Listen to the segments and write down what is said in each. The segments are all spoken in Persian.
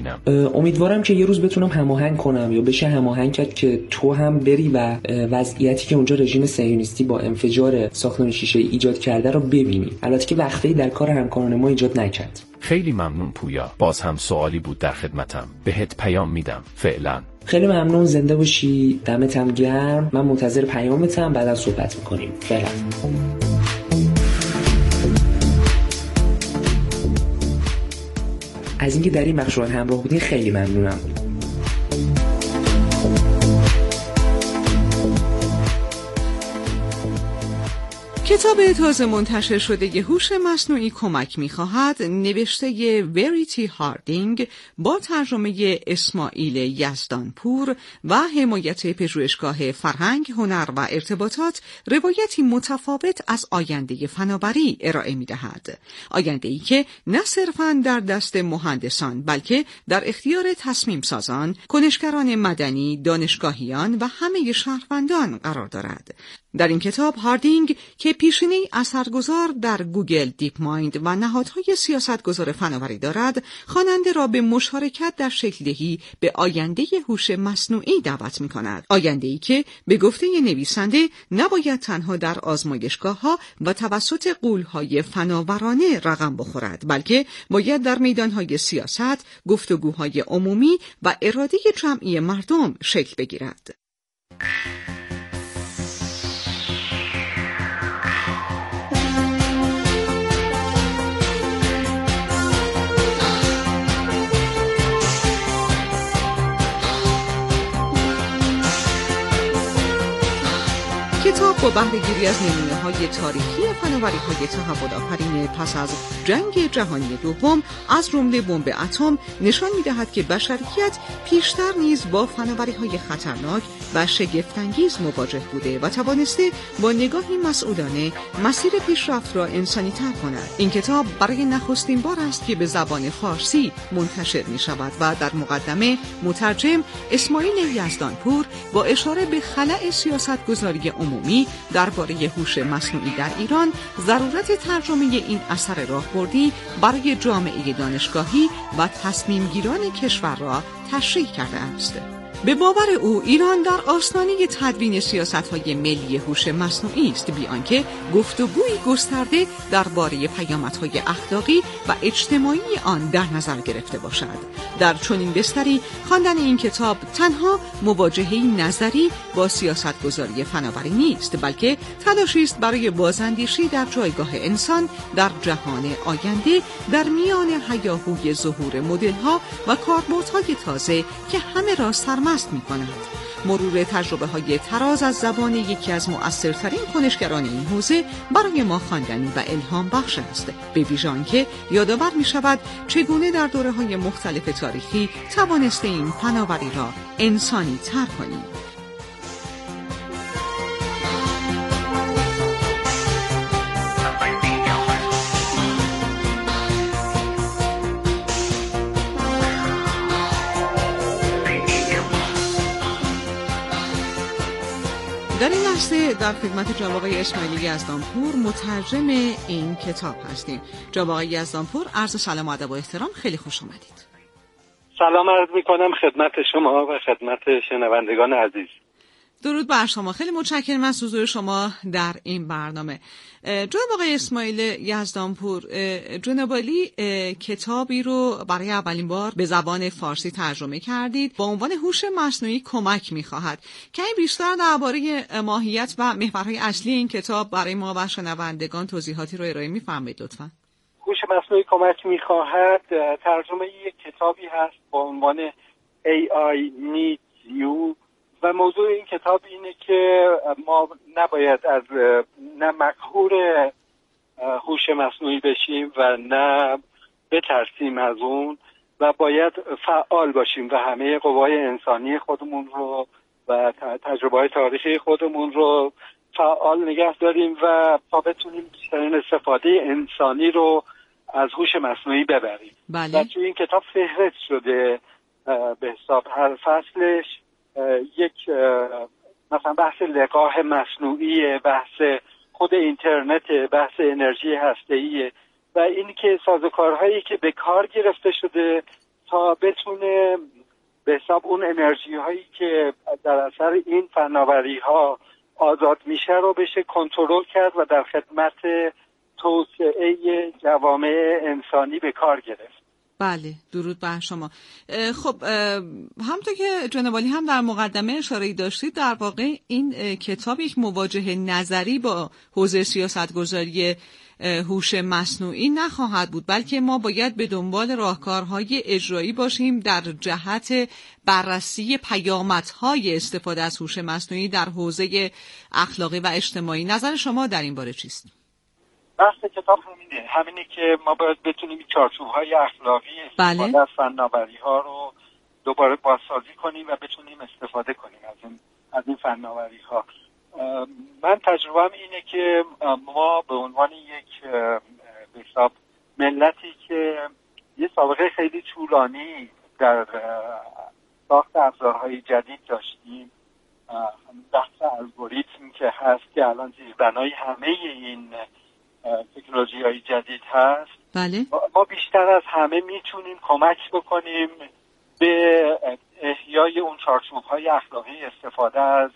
ببینم؟ امیدوارم که یه روز بتونم هماهنگ کنم یا بشه هماهنگ کرد که تو هم بری و وضعیتی که اونجا رژیم صهیونیستی با انفجار ساختمان شیشه ایجاد کرده رو ببینی. البته که وقتی در کار همکاران ما ایجاد نکرد. خیلی ممنون پویا. باز هم سوالی بود در خدمتم. بهت پیام میدم. فعلا. خیلی ممنون، زنده باشی، دمتم گرم. من منتظر پیامتم، بعدا صحبت میکنیم. فعلا. از اینکه در این بخش همراه بودین خیلی ممنونم. کتاب تازه منتشر شده هوش مصنوعی کمک می‌خواهد نوشته وریتی هاردینگ با ترجمه اسماعیل یزدانپور و حمایت پژوهشگاه فرهنگ، هنر و ارتباطات روایتی متفاوت از آینده فناوری ارائه می‌دهد. آینده‌ای که نه صرفاً در دست مهندسان بلکه در اختیار تصمیم سازان، کنشگران مدنی، دانشگاهیان و همه شهروندان قرار دارد. در این کتاب هاردینگ که پیشینه‌ای اثرگذار در گوگل دیپ مایند و نهادهای سیاستگذار فناوری دارد، خواننده را به مشارکت در شکل‌دهی به آینده هوش مصنوعی دعوت می‌کند. آینده‌ای که به گفته نویسنده نباید تنها در آزمایشگاه‌ها و توسط غول‌های فناورانه رقم بخورد، بلکه باید در میدان‌های سیاست، گفتگوهای عمومی و اراده جمعی مردم شکل بگیرد. کتاب با بهره‌گیری از نمونه‌های تاریخی فناوری‌های تحول‌آفرین پس از جنگ جهانی دوم از جمله بمب اتم نشان می‌دهد که بشریت پیشتر نیز با فناوری‌های خطرناک و شگفت‌انگیز مواجه بوده و توانسته با نگاهی مسئولانه مسیر پیشرفت را انسانی‌تر کند. این کتاب برای نخستین بار است که به زبان فارسی منتشر می‌شود و در مقدمه مترجم اسماعیل یزدانپور با اشاره به خلأ سیاست‌گذاری عمومی درباره هوش مصنوعی در ایران، ضرورت ترجمه این اثر راهبردی برای جامعه دانشگاهی و تصمیمگیران کشور را تشریح کرده است. به باور او ایران در آستانه تدوین سیاست‌های ملی هوش مصنوعی است، بی آنکه گفتگویی گسترده درباره پیامدهای اخلاقی و اجتماعی آن در نظر گرفته باشد. در چنین بستری خواندن این کتاب تنها مواجهه‌ای نظری با سیاست‌گذاری فناوری نیست، بلکه تلاشی است برای بازاندیشی در جایگاه انسان در جهان آینده، در میان هیاهوی ظهور مدل‌ها و کاربردهای تازه که همه را سرمست می‌کند. مرور تجربه‌های طراز از زبان یکی از مؤثرترین کنشگران این حوزه برای ما خواندنی و الهام بخش است، به ویژه آنکه یادآور می‌شود چگونه در دوره‌های مختلف تاریخی توانسته این فناوری را انسانی تر کنیم. در این لحظه در خدمت جناب آقای اسماعیل یزدانپور مترجم این کتاب هستیم. جناب آقای یزدانپور، عرض سلام و ادب و احترام، خیلی خوش آمدید. سلام عرض می‌کنم خدمت شما و خدمت شنوندگان عزیز. درود بر شما. خیلی متشکرم از حضور شما در این برنامه. جناب آقای اسماعیل یزدانپور، جناب عالی کتابی رو برای اولین بار به زبان فارسی ترجمه کردید با عنوان هوش مصنوعی کمک می‌خواهد. کمی بیشتر درباره ماهیت و محورهای اصلی این کتاب برای ما و شنوندگان توضیحاتی رو ارائه می‌فرمایید لطفاً. هوش مصنوعی کمک می‌خواهد ترجمه یک کتابی هست با عنوان AI Needs You و موضوع این کتاب اینه که ما نباید از نه مقهور هوش مصنوعی بشیم و نه بترسیم از اون و باید فعال باشیم و همه قوای انسانی خودمون رو و تجربه‌های تاریخی خودمون رو فعال نگه داریم و تا بتونیم بیشترین استفاده انسانی رو از هوش مصنوعی ببریم. بله. و توی این کتاب فهرست شده به حساب هر فصلش یک مثلا بحث لقاح مصنوعی، بحث خود اینترنت، بحث انرژی هسته‌ای و این که سازوکارهایی که به کار گرفته شده تا بتونه به حساب اون انرژی هایی که در اثر این فناوری ها آزاد میشه رو بشه کنترل کرد و در خدمت توسعه جوامع انسانی به کار گرفت. بله، درود بر شما. خب همونطور که جناب عالی هم در مقدمه اشاره‌ای داشتید، در واقع این کتاب یک مواجهه نظری با حوزه سیاستگذاری هوش مصنوعی نخواهد بود، بلکه ما باید به دنبال راهکارهای اجرایی باشیم در جهت بررسی پیامدهای استفاده از هوش مصنوعی در حوزه اخلاقی و اجتماعی. نظر شما در این باره چیست؟ بحث کتاب همینه که ما باید بتونیم چارچوب‌های اخلاقی استفاده از فناوری‌ها رو دوباره بازسازی کنیم و بتونیم استفاده کنیم از این فناوری‌ها. من تجربه‌ام اینه که ما به عنوان یک به حساب ملتی که یه سابقه خیلی طولانی در ساخت ابزارهای جدید داشتیم، بحث الگوریتم که هست که الان زیربنای همه این تکنولوژی‌های جدید هست، بله. ما بیشتر از همه میتونیم کمک بکنیم به احیای اون چارچوب‌های اخلاقی استفاده از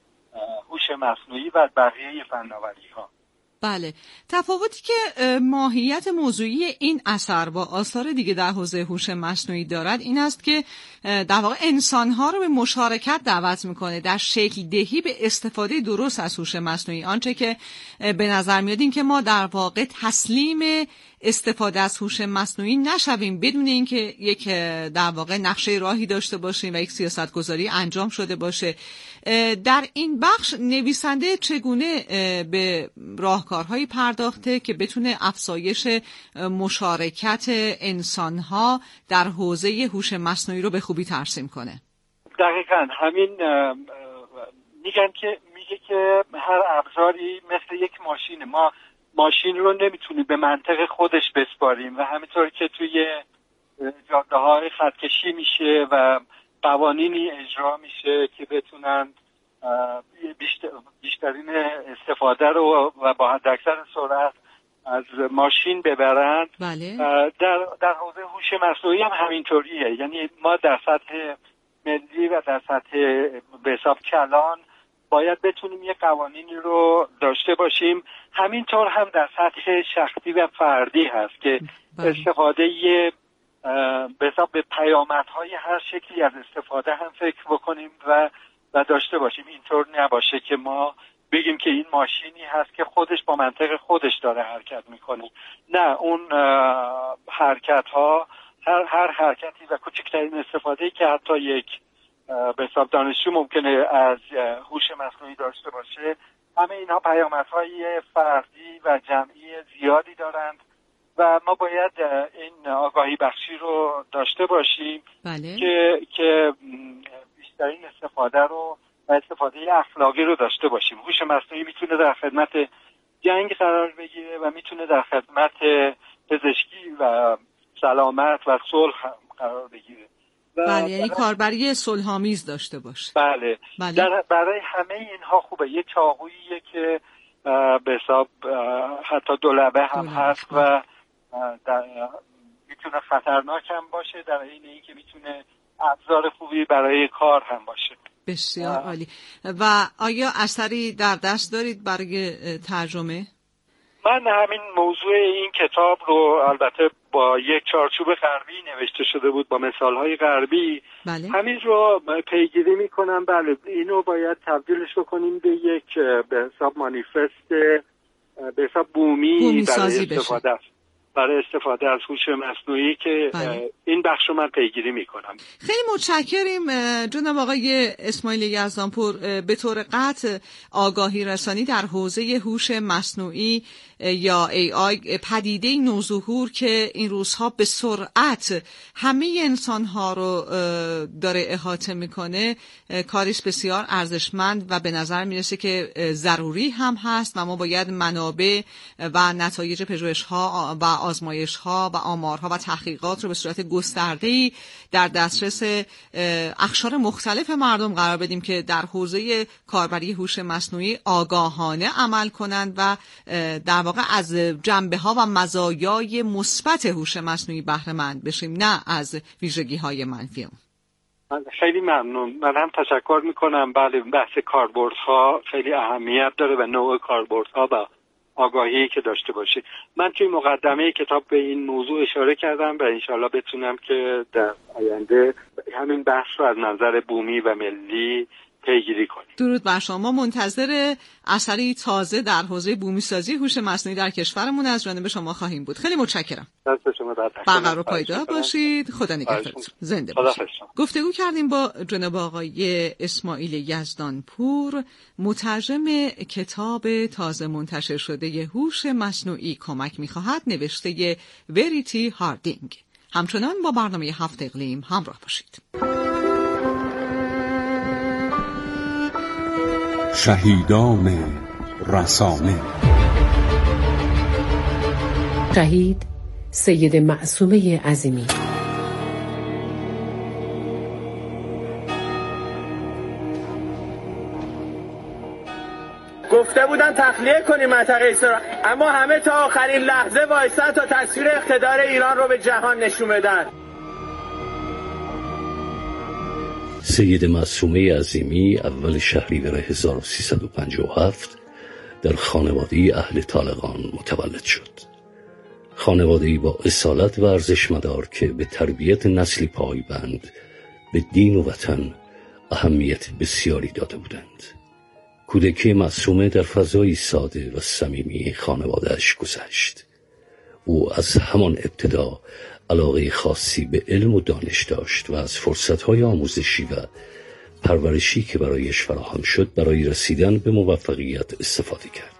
هوش مصنوعی و بقیه فناوری‌ها. بله، تفاوتی که ماهیت موضوعی این اثر با آثار دیگه در حوزه هوش مصنوعی دارد این است که در واقع انسان‌ها رو به مشارکت دعوت میکنه در شکل دهی به استفاده درست از هوش مصنوعی. آنچه که به نظر میاد این که ما در واقع تسلیم استفاده از هوش مصنوعی نشویم بدون اینکه یک در واقع نقشه راهی داشته باشیم و یک سیاستگذاری انجام شده باشه. در این بخش نویسنده چگونه به راهکارهایی پرداخته که بتونه افزایش مشارکت انسانها در حوزه هوش مصنوعی رو به خوبی ترسیم کنه؟ دقیقاً همین میگه که هر ابزاری مثل یک ماشینه. ما ماشین رو نمیتونیم به منطق خودش بسپاریم و همینطور که توی جاده‌های خطکشی میشه و قوانینی اجرا میشه که بتونن بیشترین استفاده رو و با حداکثر سرعت از ماشین ببرند. بله. در حوزه هوش مصنوعی هم همینطوریه. یعنی ما در سطح ملی و در سطح به حساب کلان باید بتونیم یه قوانینی رو داشته باشیم. همینطور هم در سطح شخصی و فردی هست که استفاده به حساب به پیامدهای هر شکلی از استفاده هم فکر بکنیم و داشته باشیم. اینطور نباشه که ما بگیم که این ماشینی هست که خودش با منطق خودش داره حرکت میکنه. نه، اون حرکت ها هر حرکتی و کوچکترین استفاده‌ای که حتی یک به حساب دانشجو ممکنه از هوش مصنوعی داشته باشه، همه اینها پیامدهای فردی و جمعی زیادی دارند و ما باید این آگاهی بخشی رو داشته باشیم. بله. که بیشترین استفاده رو و استفاده اخلاقی رو داشته باشیم. هوش مصنوعی میتونه در خدمت جنگ قرار بگیره و میتونه در خدمت پزشکی و سلامت و صلح قرار بگیره. بله، یعنی کاربری صلح‌آمیز داشته باشه. بله. برای همه اینها خوبه. یه چاقوییه که به حساب حتی دولبه هم هست و میتونه خطرناک هم باشه، در این که میتونه ابزار خوبی برای کار هم باشه. بسیار عالی. و آیا اثری در دست دارید برای ترجمه؟ من همین موضوع این کتاب رو البته با یک چارچوب غربی نوشته شده بود، با مثالهای غربی. بله. همین رو پیگیری میکنم. بله، اینو باید تبدیلش بکنیم به یک به حساب مانیفست به حساب بومی برای استفاده از هوش مصنوعی که این بخش رو من پیگیری میکنم. خیلی متشکریم جناب آقای اسماعیل یزدانپور. به طور قطع آگاهی رسانی در حوزه هوش مصنوعی یا AI پدیده نوظهور که این روزها به سرعت همه انسانها رو داره احاطه میکنه، کاریش بسیار ارزشمند و به نظر میرسه که ضروری هم هست و ما باید منابع و نتایج پژوهش‌ها و آزمایش‌ها و آمارها و تحقیقات رو به صورت گسترده‌ای در دسترس اقشار مختلف مردم قرار بدیم که در حوزه کاربری هوش مصنوعی آگاهانه عمل کنند و در واقع از جنبه‌ها و مزایای مثبت هوش مصنوعی بهره مند بشیم، نه از ویژگی‌های منفی. خیلی ممنون. من هم تشکر میکنم. بله، بحث کاربردها خیلی اهمیت داره و نوع کاربردها و آگاهی که داشته باشید. من توی مقدمه کتاب به این موضوع اشاره کردم و انشالله بتونم که در آینده همین بحث رو از نظر بومی و ملی پیگیری کنیم. درود بر شما. منتظر اثری تازه در حوزه بومی سازی هوش مصنوعی در کشورمون از جانب شما خواهیم بود. خیلی متشکرم. دست شما در تک. برقرار و پایدار باشید. خدا نگهدارتون. زنده باشید. گفتگو کردیم با جناب آقای اسماعیل یزدانپور، مترجم کتاب تازه منتشر شده هوش مصنوعی کمک می‌خواهد، نوشته وریتی هاردینگ. همچنان با برنامه 7 اقلیم همراه باشید. شهیدان رسانه. شهید سید معصومه عظیمی. گفته بودن تخلیه کنیم منطقه اسرائیل، اما همه تا آخرین لحظه وایسادن تا تصویر اقتدار ایران رو به جهان نشون بدن. سید معصومه عظیمی اول شهریور 1357 در خانواده اهل طالقان متولد شد. خانواده‌ای با اصالت و ارزشمدار که به تربیت نسلی پایبند به دین و وطن اهمیت بسیاری داده بودند. کودکی معصومه در فضایی ساده و صمیمی خانواده‌اش گذشت. او از همان ابتدا علاقه خاصی به علم و دانش داشت و از فرصت‌های آموزشی و پرورشی که برایش فراهم شد برای رسیدن به موفقیت استفاده کرد.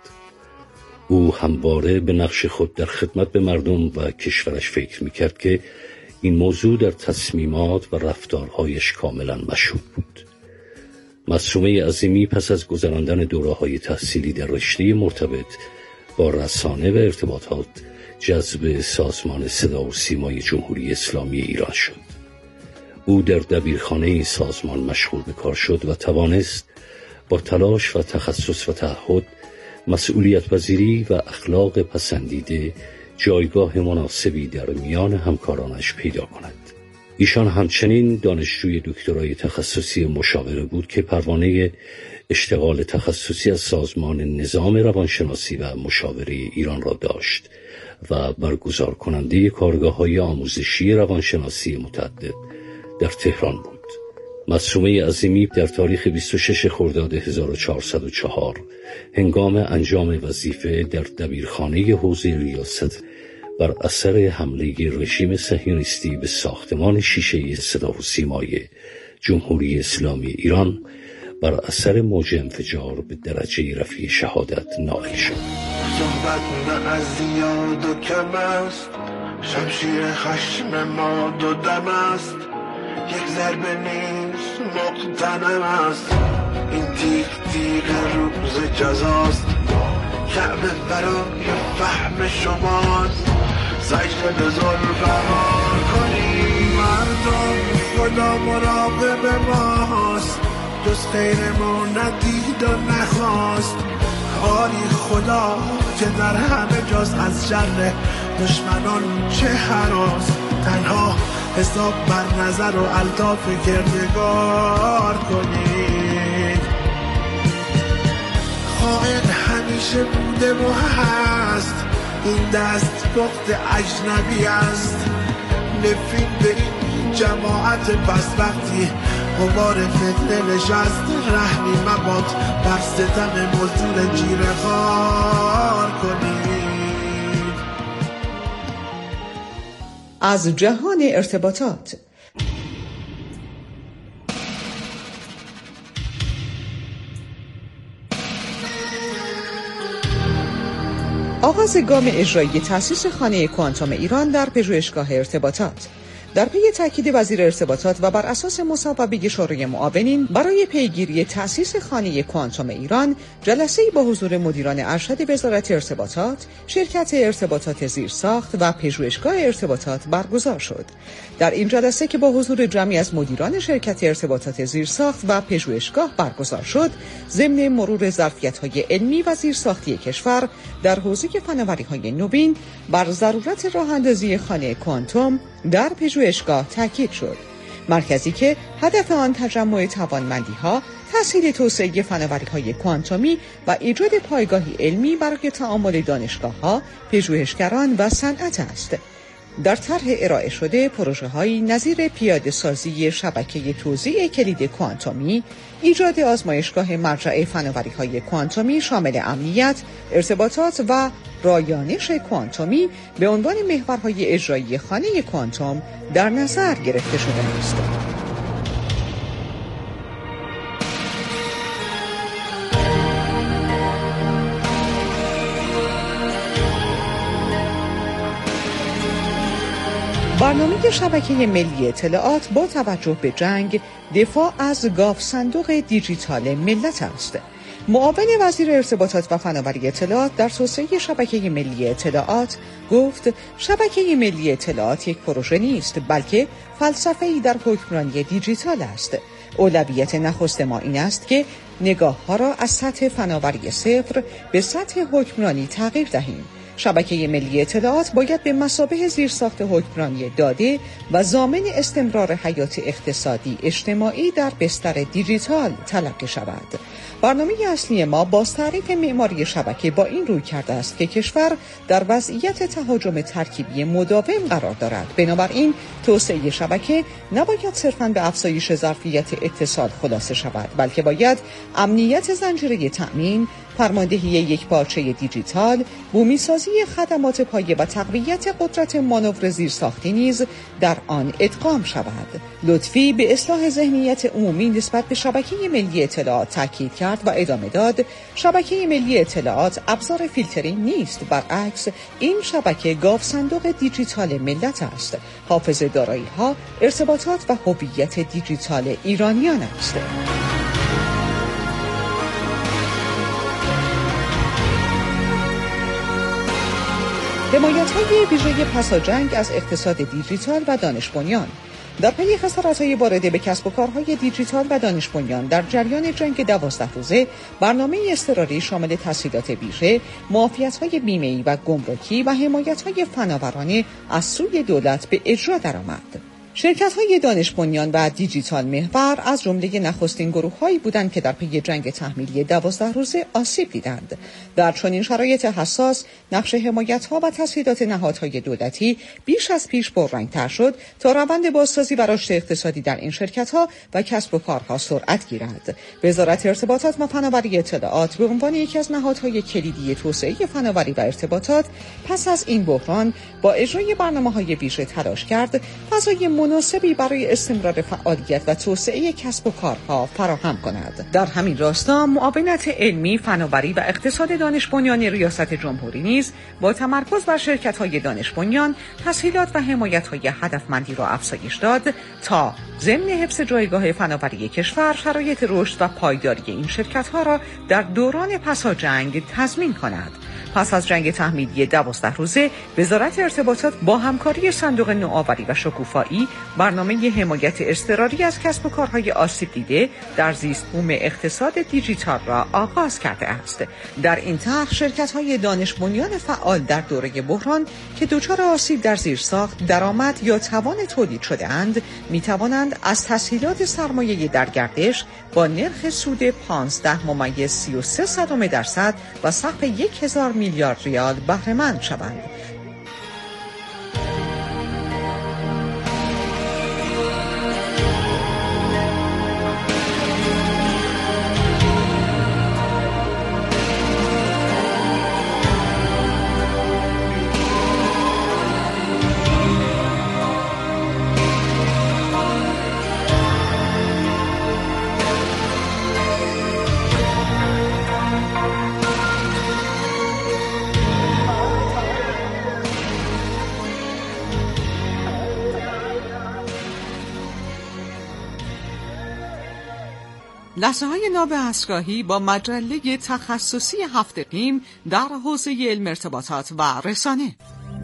او همواره به نقش خود در خدمت به مردم و کشورش فکر می‌کرد که این موضوع در تصمیمات و رفتارهایش کاملا مشهود بود. معصومه عظیمی پس از گذراندن دوره‌های تحصیلی در رشته مرتبط با رسانه و ارتباطات جذب سازمان صدا و سیمای جمهوری اسلامی ایران شد. او در دبیرخانه این سازمان مشغول به کار شد و توانست با تلاش و تخصص و تعهد، مسئولیت پذیری و اخلاق پسندیده جایگاه مناسبی در میان همکارانش پیدا کند. ایشان همچنین دانشجوی دکترای تخصصی مشاوره بود که پروانه اشتغال تخصصی از سازمان نظام روانشناسی و مشاوره ایران را داشت و برگزار کننده کارگاه‌های آموزشی روانشناسی متعدد در تهران بود. معصومه عظیمی در تاریخ 26 خرداد 1404 هنگام انجام وظیفه در دبیرخانه حوزه ریاست بر اثر حمله رژیم صهیونیستی به ساختمان شیشه‌ای صدا و سیمای جمهوری اسلامی ایران بر اثر موج انفجار به درجه رفیع شهادت نائل شد. صحبت نه از زیاد و کم است، شمشیر خشم ما دو دم است، یک ضربه نیست مقتنم است، این تیغ تیغ روز جزاست، کعبه برای فهم شماست، سجده به ظلم فرار کنیم مردم، خدا مراقب ماست، جز خیر ما ندید و نخواست، آری خدا که در همه جاست، از شر دشمنان چه هراس، تنها حساب بر نظر و الطاف کردگار کنید، خائن همیشه بوده و هست، این دست پخت اجنبی است، نفرین به این جماعت بدبختی، غبار فتنه نشست، رحمی مباد بر ستم مزدور جیره خوار کنید. از جهان ارتباطات. آغاز گام اجرایی تأسیس خانه کوانتوم ایران در پژوهشگاه ارتباطات. در پی تاکید وزیر ارتباطات و بر اساس مصوبه شورای معاونین برای پیگیری تأسیس خانه کوانتوم ایران، جلسه‌ای با حضور مدیران ارشد وزارت ارتباطات، شرکت ارتباطات زیرساخت و پژوهشگاه ارتباطات برگزار شد. در این جلسه که با حضور جمعی از مدیران شرکت ارتباطات زیرساخت و پژوهشگاه برگزار شد، ضمن مرور ظرفیت‌های علمی و زیرساختی کشور در حوزه فناوری‌های نوین بر ضرورت راه‌اندازی خانه کوانتوم در پژوهشگاه تاکید شد. مرکزی که هدف آن تجمع توانمندی‌ها، تسهیل توسعه فناوری‌های کوانتومی و ایجاد پایگاهی علمی برای تعامل دانشگاه‌ها، پژوهشگران و صنعت است. در طرح ارائه شده پروژه‌هایی نظیر پیاده سازی شبکه توزیع کلید کوانتومی، ایجاد آزمایشگاه مرجع فناوری‌های کوانتومی شامل امنیت، ارتباطات و رایانش کوانتومی به عنوان محورهای اجرایی خانه کوانتوم در نظر گرفته شده است. برنامه شبکه ملی اطلاعات با توجه به جنگ، دفاع از گاف صندوق دیجیتال ملت است. معاون وزیر ارتباطات و فناوری اطلاعات در توسعه شبکه ملی اطلاعات گفت شبکه ملی اطلاعات یک پروژه نیست، بلکه فلسفه‌ای در حکمرانی دیجیتال است. اولویت نخست ما این است که نگاه‌ها را از سطح فناوری صفر به سطح حکمرانی تغییر دهیم. شبکه ملی اطلاعات باید به مثابه زیرساخت حکمرانی داده و ضامن استمرار حیات اقتصادی اجتماعی در بستر دیجیتال تلقی شود. برنامه اصلی ما باز تعریف معماری شبکه با این روی کرده است که کشور در وضعیت تهاجم ترکیبی مداوم قرار دارد. بنابراین توسعه شبکه نباید صرفاً به افزایش ظرفیت اتصال خلاصه شود، بلکه باید امنیت زنجیره تأمین، فرماندهی یک پارچه دیجیتال، بومیسازی خدمات پایه و تقویت قدرت مانور زیرساختی نیز در آن ادغام شود. لطفی به اصلاح ذهنیت عمومی نسبت به شبکه ملی اطلاعات تاکید کرد و ادامه داد شبکه ملی اطلاعات ابزار فیلترینگ نیست، برعکس این شبکه گاف صندوق دیجیتال ملت است، حافظ دارایی‌ها، ارتباطات و هویت دیجیتال ایرانیان است. حمایت‌های ویژه پس از جنگ از اقتصاد دیجیتال و دانش بنیان. در پی خسارت‌های وارده به کسب و کارهای دیجیتال و دانش بنیان در جریان جنگ 12 روزه، برنامه اضطراری شامل تسهیلات ویژه، معافیت‌های بیمه‌ای و گمرکی و حمایت‌های فناورانه از سوی دولت به اجرا درآمد. شرکت‌های دانش بنیان و دیجیتال محور از جمله نخستین گروه‌هایی بودند که در پی جنگ تحمیلی 12 روزه آسیب دیدند. در چنین شرایط حساس، نقش حمایت‌ها و تسهیلات نهادهای دولتی بیش از پیش پررنگ‌تر شد تا روند بازسازی و رشد اقتصادی در این شرکت‌ها و کسب و کارها سرعت گیرد. وزارت ارتباطات و فناوری اطلاعات به عنوان یکی از نهادهای کلیدی توسعه فناوری و ارتباطات پس از این بحران با اجرای برنامه‌های ویژه تلاش کرد فضای مناسبی برای استمرار فعالیت و توسعه کسب و کارها فراهم کند. در همین راستا معاونت علمی، فناوری و اقتصاد دانش بنیان ریاست جمهوری نیز با تمرکز بر شرکت‌های دانش بنیان تسهیلات و حمایت‌های هدفمندی را افزایش داد تا ضمن حفظ جایگاه فناوری کشور شرایط رشد و پایداری این شرکت‌ها را در دوران پس از جنگ تضمین کند. پس از جنگ تحمیلی 12 روزه، وزارت ارتباطات با همکاری صندوق نوآوری و شکوفایی برنامه حمایت اضطراری از کسب و کارهای آسیب دیده در زیست بوم اقتصاد دیجیتال را آغاز کرده است. در این طرح شرکت‌های دانش بنیان فعال در دوره بحران که دچار آسیب در زیرساخت، درآمد یا توان تولید شده‌اند، می‌توانند از تسهیلات سرمایه در گردش با نرخ سود 15.33% و سقف 1000 میلیارد ریال بهره مند شوند. لحظه‌های ناب اسرائیلی با مجله تخصصی هفت اقلیم در حوزه علم ارتباطات و رسانه.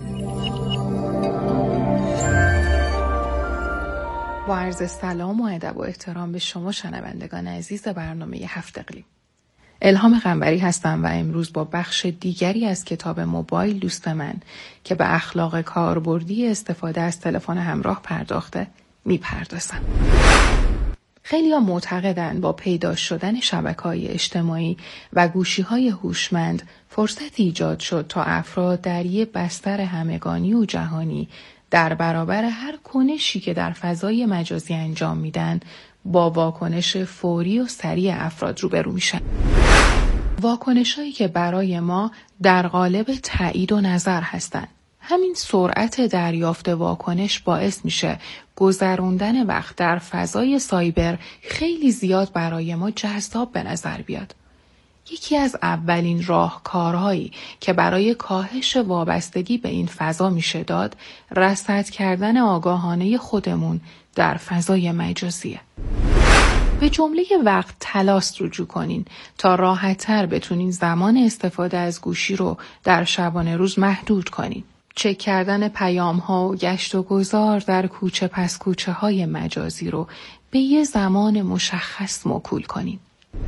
با عرض سلام و ادب و احترام به شما شنوندگان عزیز برنامه هفت اقلیم. الهام قنبری هستم و امروز با بخش دیگری از کتاب موبایل دوست من که به اخلاق کاربردی استفاده از تلفن همراه پرداخته میپردازم. خیلی‌ها معتقدند با پیدا شدن شبکه‌های اجتماعی و گوشی‌های هوشمند فرصتی ایجاد شد تا افراد در یک بستر همگانی و جهانی در برابر هر کنشی که در فضای مجازی انجام میدن با واکنش فوری و سریع افراد روبرو میشن. واکنش‌هایی که برای ما در قالب تایید و نظر هستند. همین سرعت دریافت واکنش باعث میشه گذروندن وقت در فضای سایبر خیلی زیاد برای ما جذاب به نظر بیاد. یکی از اولین راهکارهایی که برای کاهش وابستگی به این فضا میشه داد، رصد کردن آگاهانه خودمون در فضای مجازیه. به جمله وقت تلاست رجوع کنین تا راحت‌تر بتونین زمان استفاده از گوشی رو در شبانه روز محدود کنین. چک کردن پیام‌ها و گشت و گذار در کوچه پس کوچه های مجازی رو به یه زمان مشخص موکول کنین.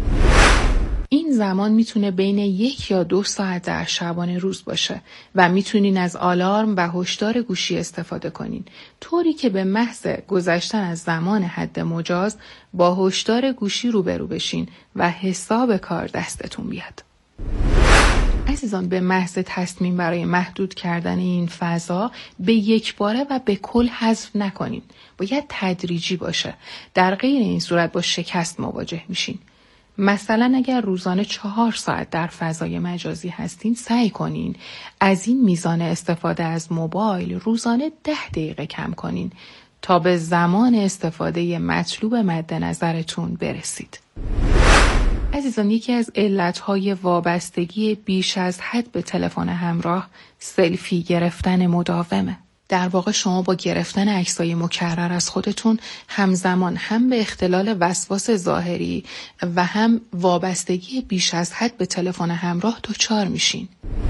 این زمان میتونه بین 1 یا 2 ساعت در شبانه روز باشه و میتونین از آلارم و هشدار گوشی استفاده کنین، طوری که به محض گذشتن از زمان حد مجاز با هشدار گوشی روبرو بشین و حساب کار دستتون بیاد. عزیزان، به محض تصمیم برای محدود کردن این فضا به یک باره و به کل حذف نکنین. باید تدریجی باشه. در غیر این صورت با شکست مواجه میشین. مثلا اگر روزانه 4 ساعت در فضای مجازی هستین، سعی کنین از این میزان استفاده از موبایل روزانه 10 دقیقه کم کنین تا به زمان استفاده مطلوب مد نظرتون برسید. عزیزان، یکی از علتهای وابستگی بیش از حد به تلفن همراه سلفی گرفتن مداومه. در واقع شما با گرفتن عکسای مکرر از خودتون همزمان هم به اختلال وسواس ظاهری و هم وابستگی بیش از حد به تلفن همراه دچار میشین.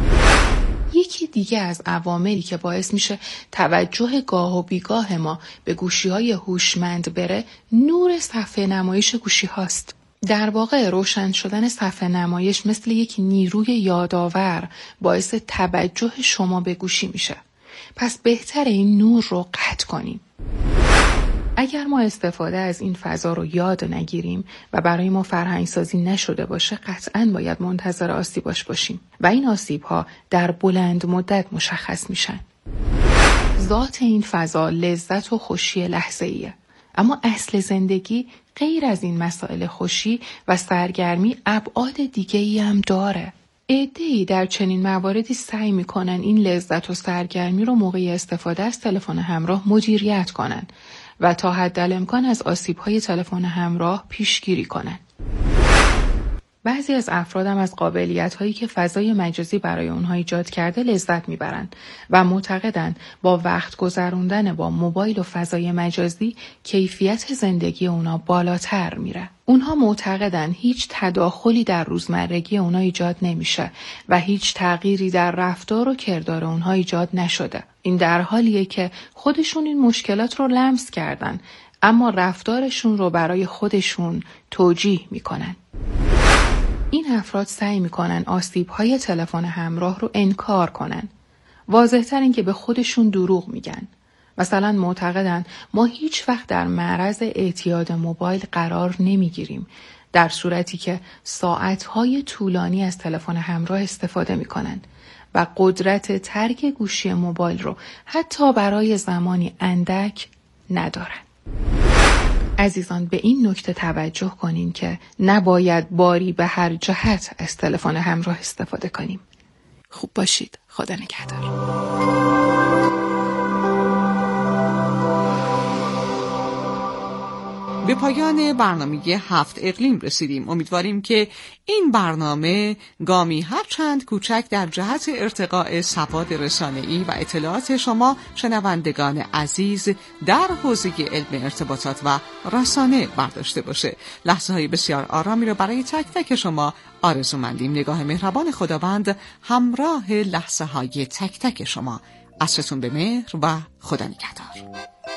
یکی دیگه از عواملی که باعث میشه توجه گاه و بیگاه ما به گوشی‌های هوشمند بره، نور صفحه نمایش گوشی هاست. در واقع روشن شدن صفحه نمایش مثل یک نیروی یادآور باعث توجه شما به گوشی میشه. پس بهتر این نور رو قطع کنیم. اگر ما استفاده از این فضا رو یاد نگیریم و برای ما فرهنگ سازی نشده باشه، قطعاً باید منتظر آسیباش باشیم و این آسیب‌ها در بلند مدت مشخص میشن. ذات این فضا لذت و خوشی لحظه‌ایه، اما اصل زندگی غیر از این مسائل خوشی و سرگرمی ابعاد دیگه‌ای هم داره. عده‌ای در چنین مواردی سعی میکنن این لذت و سرگرمی رو موقع استفاده از تلفن همراه مدیریت کنن و تا حدالامکان از آسیب‌های تلفن همراه پیشگیری کنن. بعضی از افراد هم از قابلیت‌هایی که فضای مجازی برای اونها ایجاد کرده لذت میبرن و معتقدن با وقت گذروندن با موبایل و فضای مجازی کیفیت زندگی اونا بالاتر میره. اونها معتقدن هیچ تداخلی در روزمرگی اونا ایجاد نمیشه و هیچ تغییری در رفتار و کردار اونها ایجاد نشده. این در حالیه که خودشون این مشکلات رو لمس کردن، اما رفتارشون رو برای خودشون توجیه میکنن. این افراد سعی میکنن آسیب‌های تلفن همراه رو انکار کنن. واضح‌تر این که به خودشون دروغ میگن. مثلا معتقدن ما هیچ وقت در معرض اعتیاد موبایل قرار نمیگیریم، در صورتی که ساعت‌های طولانی از تلفن همراه استفاده میکنن و قدرت ترک گوشی موبایل رو حتی برای زمانی اندک ندارن. عزیزان، به این نکته توجه کنین که نباید باری به هر جهت از تلفن همراه استفاده کنیم. خوب باشید. خدا نگهدار. به پایان برنامه 7 اقلیم رسیدیم. امیدواریم که این برنامه گامی هرچند کوچک در جهت ارتقاء سواد رسانه‌ای و اطلاعات شما شنوندگان عزیز در حوزه علم ارتباطات و رسانه برداشته باشه. لحظه‌های بسیار آرامی رو برای تک تک شما آرزومندیم. نگاه مهربان خداوند همراه لحظه‌های تک تک شما. عصرتون به مهر و خدا نگهدار.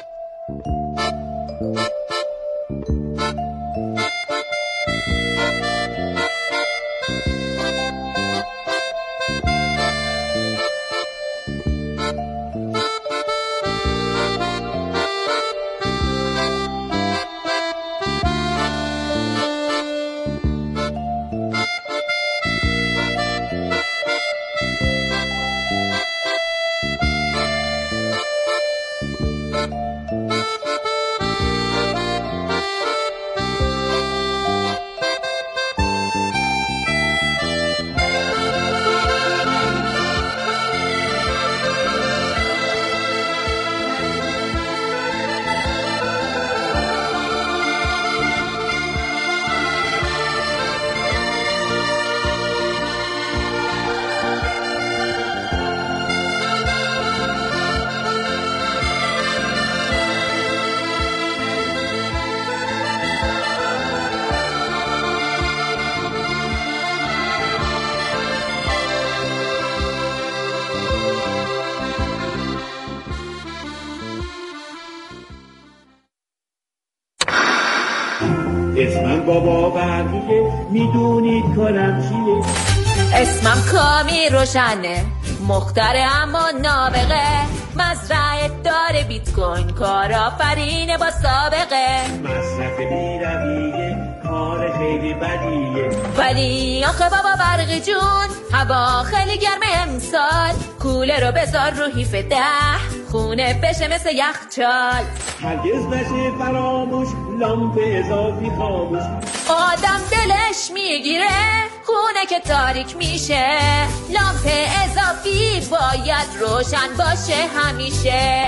اسمم بابا برقیه، میدونید کارم چیه؟ اسمم کامی روشنه، مختره اما نابغه، مزرعه داره بیت کوین، کارآفرینه با سابقه، مصرف بی‌رویه، کار خیلی بدیه، ولی آخه بابا برقی جون هوا خیلی گرمه امسال، کوله رو بذار رو حیف 10 خونه بشه مثل یخچال، هرگز نشه فراموش لامپ اضافی خاموش، آدم دلش میگیره خونه که تاریک میشه، لامپ اضافی باید روشن باشه همیشه.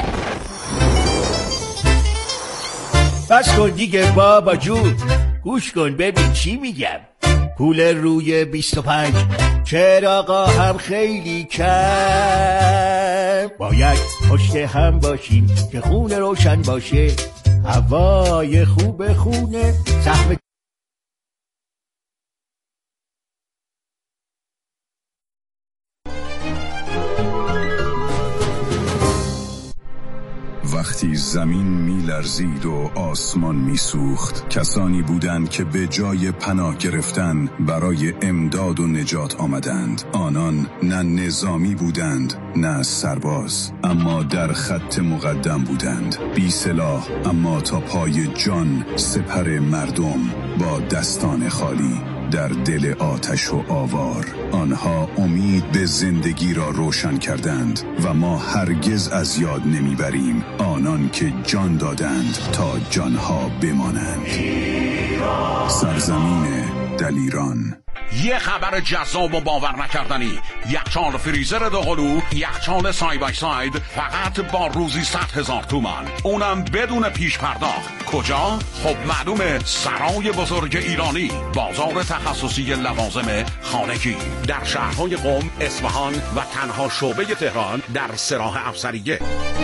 بس کن دیگه بابا جون، گوش کن ببین چی میگم. کولر روی 25 چراغا هم خیلی کم، باید پشت هم باشیم که خونه روشن باشه، هوای خوب خونه سهم. وقتی زمین می‌لرزید و آسمان می‌سوخت، کسانی بودند که به جای پناه گرفتن برای امداد و نجات آمدند. آنان نه نظامی بودند نه سرباز، اما در خط مقدم بودند، بی سلاح اما تا پای جان سپر مردم، با دستان خالی در دل آتش و آوار. آنها امید به زندگی را روشن کردند و ما هرگز از یاد نمیبریم آنان که جان دادند تا جانها بمانند. سرزمین دلیران. یه خبر جذاب و باور نکردنی، یخچال فریزر دوقلو، یخچال سای بای ساید، فقط با روزی 100,000 تومان، اونم بدون پیش پرداخت. کجا؟ خب معلومه، سرای بزرگ ایرانی، بازار تخصصی لوازم خانگی در شهرهای قم، اصفهان و تنها شعبه تهران در سراح افسریه.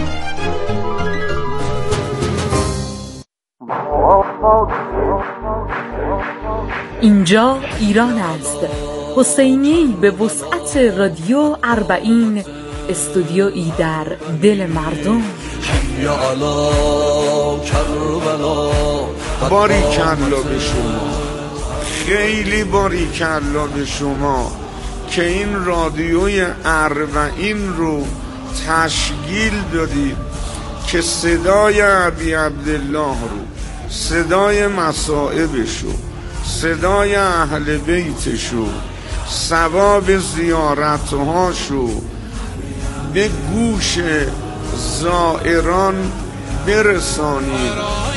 اینجا ایران است. حسینی به وسعت رادیو 40، استودیویی در دل مردم. باریکلا به شما، خیلی باریکلا به شما که این رادیوی 40 رو تشکیل دادید که صدای ابی عبدالله رو، صدای مصائبشو، صدای اهل بیتشو، ثواب زیارتهاشو به گوش زائران برسانید.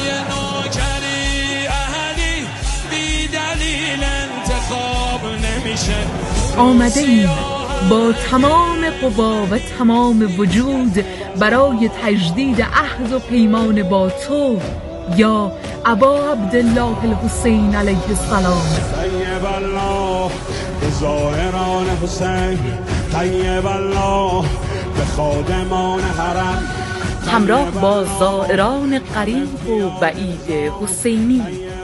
آمده ایم با تمام قوا و تمام وجود برای تجدید عهد و پیمان با تو یا ابا عبدالله الحسین علیه السلام. طیب الله به زائران حسین، طیب الله به خادمان حرم. همراه با زائران قریب و بعید حسینی.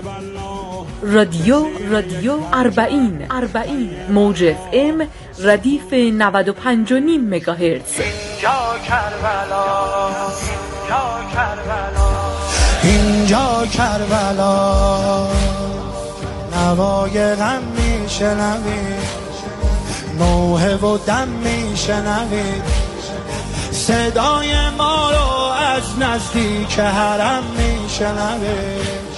رادیو اربعین موج اف ام ردیف 95.5 مگاهرتز. یا کربلا یا کربلا اینجا کربلا، نوای غم میشنوید، نوحه و دم میشنوید، صدای ما رو از نزدیک حرم میشنوید.